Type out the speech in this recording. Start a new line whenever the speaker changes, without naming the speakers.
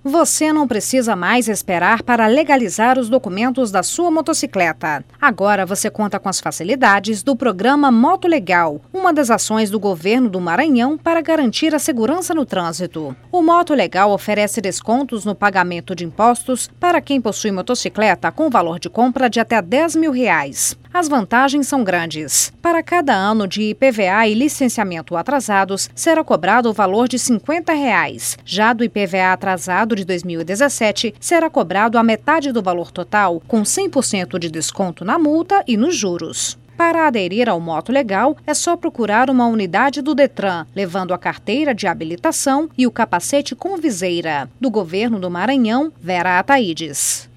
Você não precisa mais esperar para legalizar os documentos da sua motocicleta. Agora você conta com as facilidades do programa Moto Legal, uma das ações do governo do Maranhão para garantir a segurança no trânsito. O Moto Legal oferece descontos no pagamento de impostos para quem possui motocicleta com valor de compra de até R$10 mil. As vantagens são grandes. Para cada ano de IPVA e licenciamento atrasados, será cobrado o valor de R$50. Já do IPVA atrasado de 2017, será cobrado a metade do valor total, com 100% de desconto na multa e nos juros. Para aderir ao Moto Legal, é só procurar uma unidade do Detran, levando a carteira de habilitação e o capacete com viseira. Do Governo do Maranhão, Vera Ataídes.